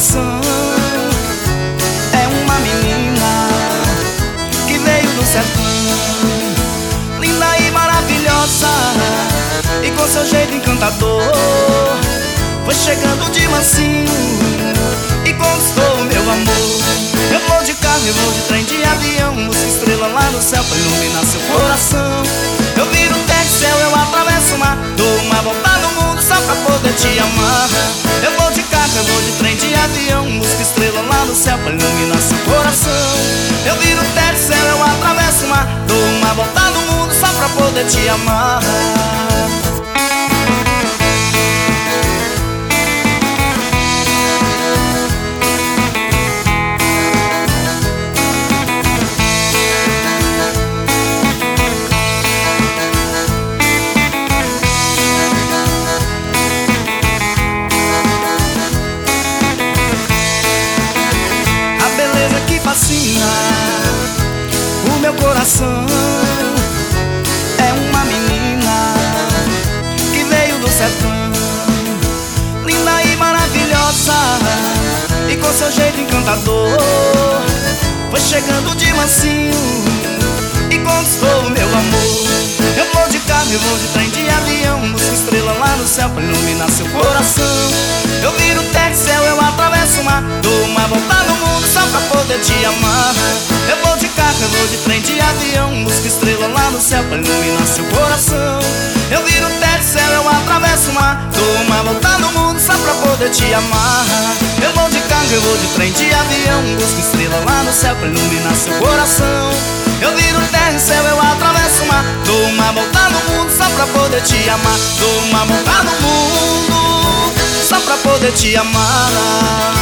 coração é uma menina que veio do sertão, linda e maravilhosa, e com seu jeito encantador foi chegando de mansinho e conquistou o meu amor. Eu vou de carro, eu vou de trem, de avião, música estrela lá no céu pra iluminar seu coração. Eu viro terra e céu, eu atravesso o mar, dou uma volta no mundo só pra poder te amar. Eu vou de carro, eu vou de trem, de avião, música estrela lá no céu pra iluminar seu coração. Eu viro terra e céu, eu atravesso o mar, dou uma volta no mundo só pra poder te amar. Fascina o meu coração é uma menina que veio do sertão, linda e maravilhosa, e com seu jeito encantador foi chegando de mansinho e conquistou o meu amor. Eu vou de carro, eu vou de trem, de avião, música estrela lá no céu pra iluminar seu coração. Eu viro terra e céu, eu atravesso o mar, dou uma volta no mundo só pra poder te amar. Eu vou de carro, eu vou de trem, de avião, música estrela lá no céu pra iluminar seu coração. Eu viro terra e céu, eu atravesso o mar, dou uma volta no mundo só pra poder te amar. Eu vou de carro, eu vou de trem, de avião, música estrela lá no céu pra iluminar seu coração. Eu viro terra e céu, eu atravesso o mar, dou uma volta no mundo só pra poder te amar. Dou uma volta no mundo só pra poder te amar.